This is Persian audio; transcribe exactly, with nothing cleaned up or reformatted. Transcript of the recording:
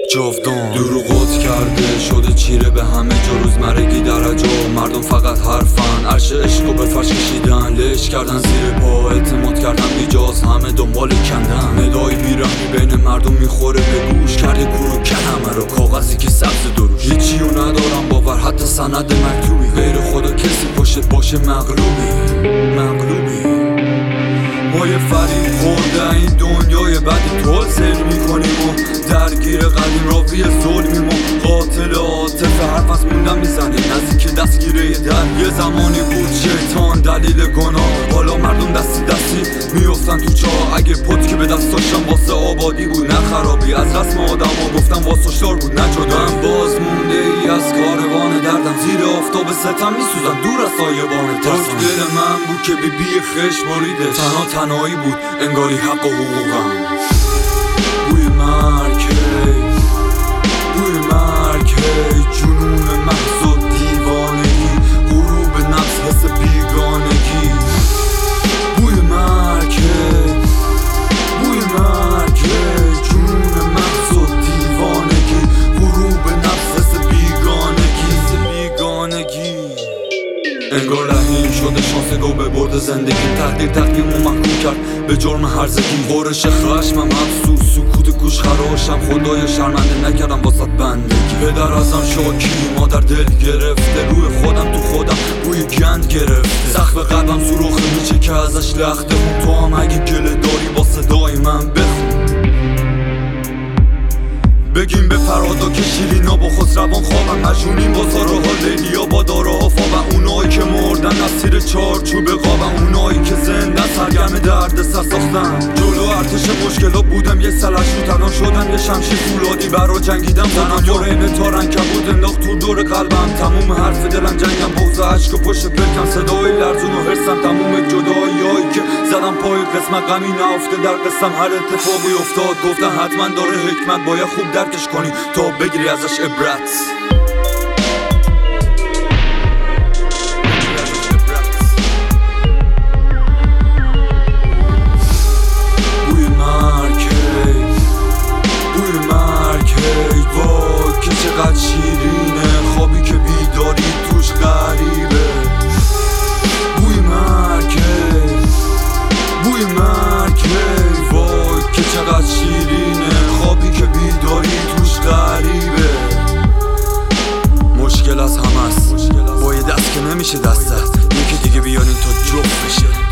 جاودان دروغات کرده شده چیره به همه جا، روزمرگی درجا مردم فقط حرفن، عرش عشق و به فرش کشیدن، لش کردن زیر پا، اعتماد کردن بیجاز، همه دنبال کندن، ندای بیرحمی بین مردم میخوره به گوش، کرده گروه کن همه رو کاغذی که سبز دروش، هیچیو ندارم باور حتی سند مکتوبی، غیر خدا کسی پشت باشه مغلوبی مغلوبی ما یه فریب خورده این دنیای بدی تول سیر میکنیم و درگیر قدیم راوی ظلمیم و قاتل عاطفه حرف از موندن میزنیم نزدیک دستگیره در، یه زمانی بود شیطان دلیل گناه، حالا مردم دستی دستی میافتن تو چاه، اگه پت که به دست داشتم واسه آبادی بود نه خرابی، از رسم آدم ها گفتم واسه بود نه جدا، من باز مونده ای از کاروان دردم، زیر آفتاب ستم میسوزم دور از سایبان ترسم، دل من بود که بی بی خش بریده، تنها تنهایی بود انگاری حق و حقوقم، بوی مرگ بوی مرگ جنون محض و دیوانگی، غروب نفس حس بیگانگی، بوی مرگ بوی مرگ جنون محض و دیوانگی، غروب نفس حس بیگانگی بیگانگی انگار رحیم شده شانس گو به برد زندگی، تقدیر تقدیمو محکوم کرد به جرم هرزگی، غرش خشمم افسوس سکوت گوش خراشم، خدای شرمنده نکردم واسط بندگی، پدر ازم شاکی مادر دل گرفته، روی خودم تو خودم بوی گند گرفته، سقف قلبم سوراخ میچه که ازش لخته، خون تو هم اگه گله داری با صدای من بخون، بگیم به فرادا که شیرینا با خسروان خوابن، مجنونیم با زاراها لیلیا با داراها فابن، اونایی که مردن از تیر چارچوب قابن، اونایی که زندن سرگرم درد سر ساختن، جلو ارتش مشکلات بودم یه سلحشو تنان شدم، یه شمشیر فولادی برا جنگیدم، زنم یا رینه تا رنکبود انداخت تو دور قلبم، تموم حرف دلم جنگم بغض عشق و پشت پلکم، صدای لرزون و حرسم، تموم جداییایی که زدم پای قسمت، غمی نهفته در قسم، هر اتفاقی افتاد گفتن حتما داره حکمت، باید خوب درکش کنی تا بگیری ازش عبرت. بوی مرگ بوی مرگ وای که چقدر شیرینه، خوابی که بیداری توش غریبه، بوی مرگ بوی مرگ وای که چقدر شیرینه، خوابی که بیداری توش غریبه، مشکل از همه است با یه دست که نمیشه دستت، یکی دیگه بیارین تا جفت بشه.